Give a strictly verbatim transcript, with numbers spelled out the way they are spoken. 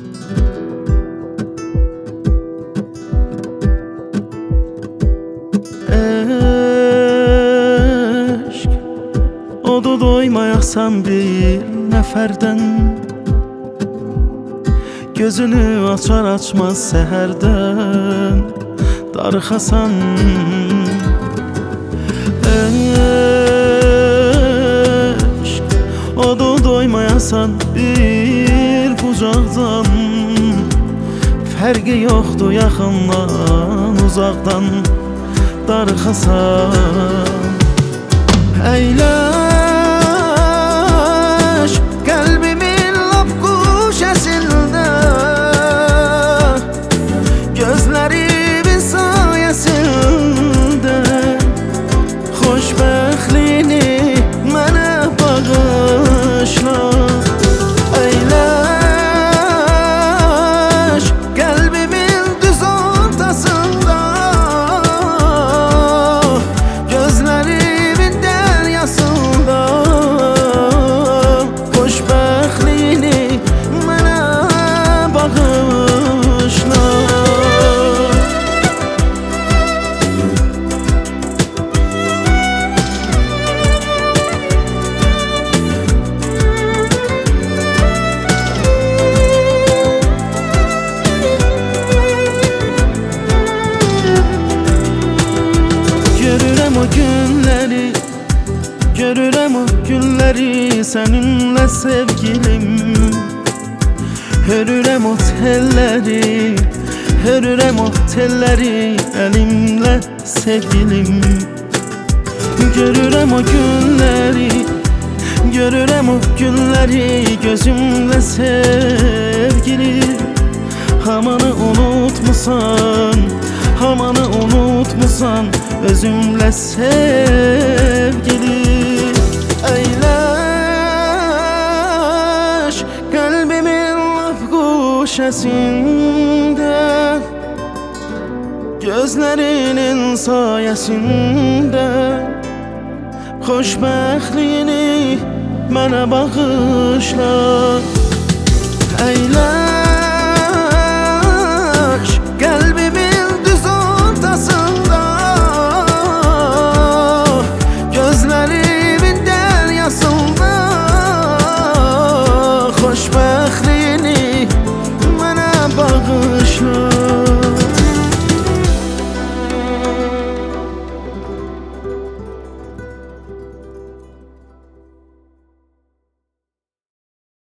Eşk odu doymayasan bir nəfərdən, gözünü açar açmaz səhərdən darıxasan. Eşk odu doymayasan bir bucaqdan, fərqi yoxdur yaxından uzaqdan darıxasan. Əyləş qəlbimin lap quşəsində, gözlərimin sayəsində xoşbəxtliyini mənə bağışla. Əyləş qəlbimin düz ortasında, gözlərimin dəryasında xoşbəxtliyini mənə bağışla. Görürəm o günləri, görürəm o günləri səninlə sevgilim. Hörürəm o telləri, hörürəm o telləri əlimlə sevgilim. Görürəm o günləri, görürəm o günləri gözümlə sevgilim. Hamanı unutmusan, hamanı unutmusan özümlə sevgili. Əyləş qəlbimin lap quşəsində, gözlərinin sayəsində xoşbəxtliyini mənə bağışla.